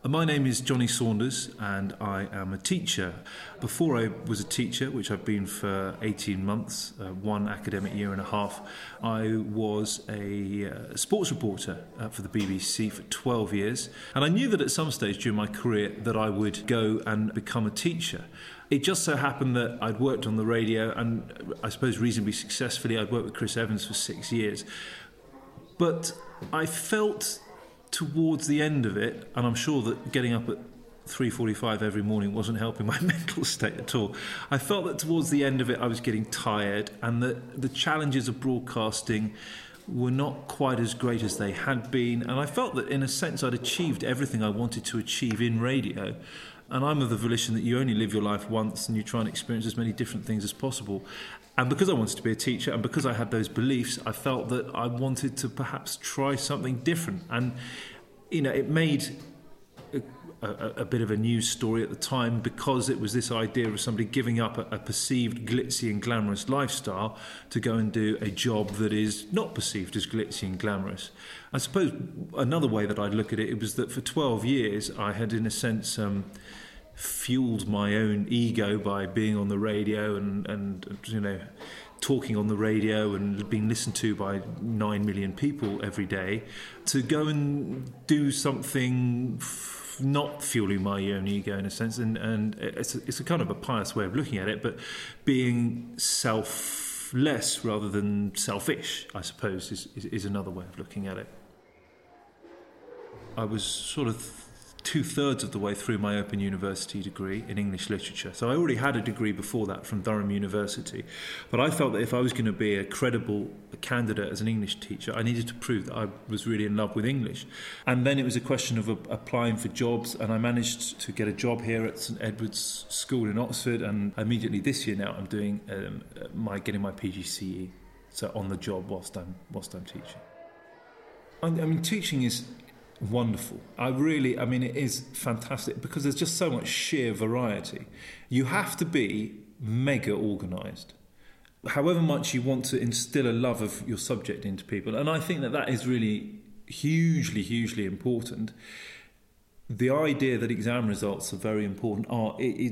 My name is Johnny Saunders and I am a teacher. Before I was a teacher, which I've been for 18 months, one academic year and a half, I was a sports reporter for the BBC for 12 years. And I knew that at some stage during my career that I would go and become a teacher. It just so happened that I'd worked on the radio and I suppose reasonably successfully. I'd worked with Chris Evans for 6 years. But I felt towards the end of it, and I'm sure that getting up at 3:45 every morning wasn't helping my mental state at all. I felt that towards the end of it I was getting tired and that the challenges of broadcasting were not quite as great as they had been, and I felt that in a sense I'd achieved everything I wanted to achieve in radio. And I'm of the volition that you only live your life once and you try and experience as many different things as possible. And because I wanted to be a teacher and because I had those beliefs, I felt that I wanted to perhaps try something different. And, you know, it made a bit of a news story at the time because it was this idea of somebody giving up a perceived glitzy and glamorous lifestyle to go and do a job that is not perceived as glitzy and glamorous. I suppose another way that I'd look at it, it was that for 12 years I had, in a sense, fueled my own ego by being on the radio and you know, talking on the radio and being listened to by 9 million people every day, to go and do something not fueling my own ego in a sense, and it's a kind of a pious way of looking at it, but being selfless rather than selfish, I suppose, is another way of looking at it. I was sort of 2/3 of the way through my Open University degree in English literature. So I already had a degree before that from Durham University. But I felt that if I was going to be a credible candidate as an English teacher, I needed to prove that I was really in love with English. And then it was a question of applying for jobs, and I managed to get a job here at St Edward's School in Oxford, and immediately this year now I'm doing getting my PGCE, so on the job whilst I'm teaching. I mean, teaching is wonderful. It is fantastic because there's just so much sheer variety. You have to be mega organised, however much you want to instill a love of your subject into people, and I think that is really hugely important. The idea that exam results are very important are,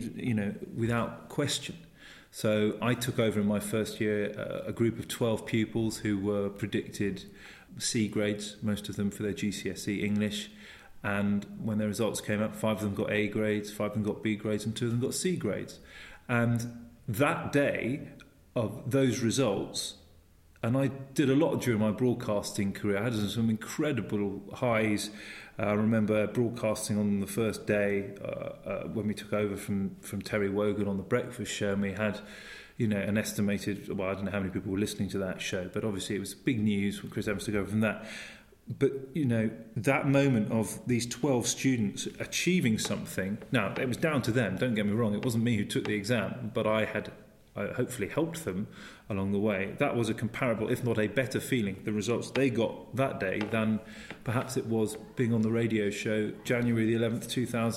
without question. So I took over in my first year a group of 12 pupils who were predicted C grades, most of them for their GCSE English, and when their results came out, 5 of them got A grades, 5 of them got B grades, and 2 of them got C grades. And that day of those results, and I did a lot during my broadcasting career, I had some incredible highs. I remember broadcasting on the first day when we took over from Terry Wogan on the breakfast show, and we had an estimated, well, I don't know how many people were listening to that show, but obviously it was big news for Chris Evans to go from that. But, that moment of these 12 students achieving something, now, it was down to them, don't get me wrong, it wasn't me who took the exam, but I hopefully helped them along the way. That was a comparable, if not a better feeling, the results they got that day, than perhaps it was being on the radio show January the 11th,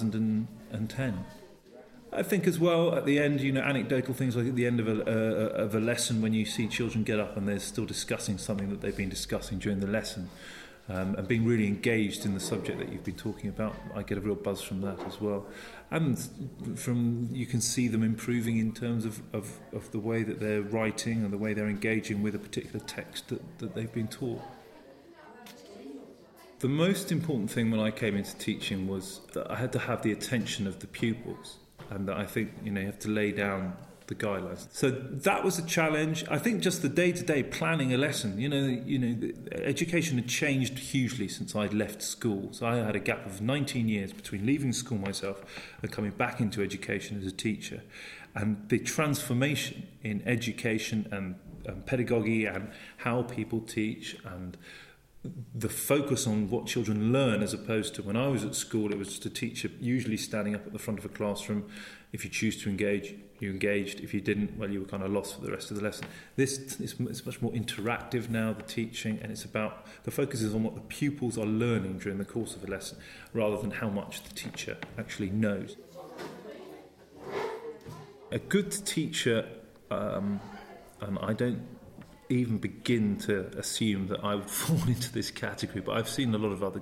2010. I think as well, at the end, anecdotal things like at the end of a lesson when you see children get up and they're still discussing something that they've been discussing during the lesson, and being really engaged in the subject that you've been talking about. I get a real buzz from that as well. And you can see them improving in terms of the way that they're writing and the way they're engaging with a particular text that they've been taught. The most important thing when I came into teaching was that I had to have the attention of the pupils, and that I think you have to lay down the guidelines. So that was a challenge. I think just the day-to-day planning a lesson. Education had changed hugely since I'd left school. So I had a gap of 19 years between leaving school myself and coming back into education as a teacher. And the transformation in education and pedagogy and how people teach, and the focus on what children learn, as opposed to when I was at school, it was just a teacher usually standing up at the front of a classroom. If you choose to engage, you engaged. If you didn't, well, you were kind of lost for the rest of the lesson. It's much more interactive now, the teaching, and the focus is on what the pupils are learning during the course of a lesson, rather than how much the teacher actually knows. A good teacher, and I don't even begin to assume that I would fall into this category, but I've seen a lot of other good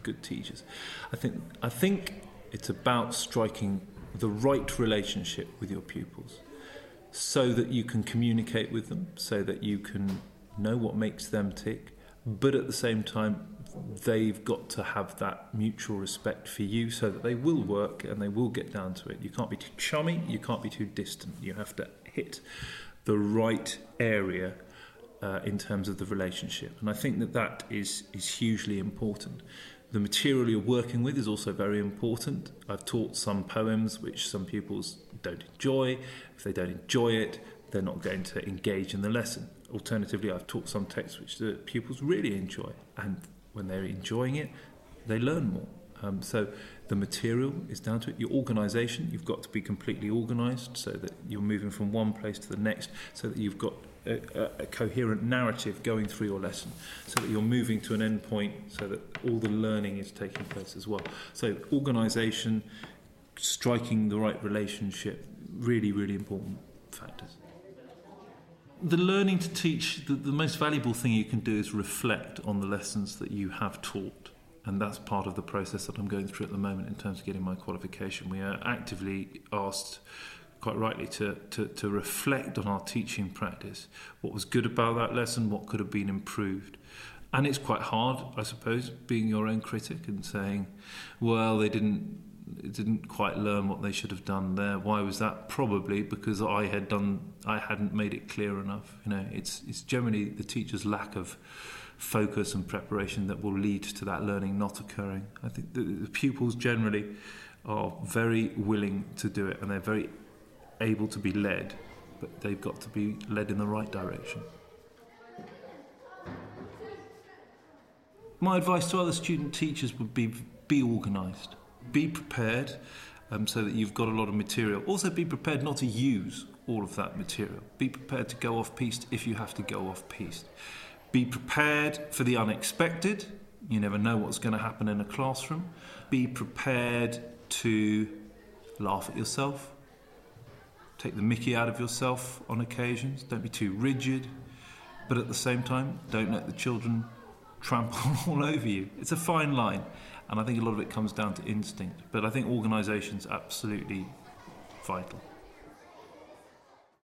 good teachers. I think it's about striking the right relationship with your pupils so that you can communicate with them, so that you can know what makes them tick, but at the same time they've got to have that mutual respect for you so that they will work and they will get down to it. You can't be too chummy, you can't be too distant. You have to hit the right area in terms of the relationship. And I think that is hugely important. The material you're working with is also very important. I've taught some poems which some pupils don't enjoy. If they don't enjoy it, they're not going to engage in the lesson. Alternatively, I've taught some texts which the pupils really enjoy. And when they're enjoying it, they learn more. So the material is down to it. Your organisation, you've got to be completely organised so that you're moving from one place to the next, so that you've got a coherent narrative going through your lesson, so that you're moving to an end point, so that all the learning is taking place as well. So organisation, striking the right relationship, really, really important factors. The learning to teach, the most valuable thing you can do is reflect on the lessons that you have taught. And that's part of the process that I'm going through at the moment in terms of getting my qualification. We are actively asked, quite rightly, to reflect on our teaching practice. What was good about that lesson, what could have been improved. And it's quite hard, I suppose, being your own critic and saying, well, they didn't quite learn what they should have done there. Why was that? Probably because I hadn't made it clear enough. It's generally the teacher's lack of focus and preparation that will lead to that learning not occurring. I think the pupils generally are very willing to do it and they're very able to be led, but they've got to be led in the right direction. My advice to other student teachers would be organised. Be prepared so that you've got a lot of material. Also be prepared not to use all of that material. Be prepared to go off-piste if you have to go off-piste. Be prepared for the unexpected. You never know what's going to happen in a classroom. Be prepared to laugh at yourself. Take the mickey out of yourself on occasions. Don't be too rigid. But at the same time, don't let the children trample all over you. It's a fine line. And I think a lot of it comes down to instinct. But I think organisation's absolutely vital.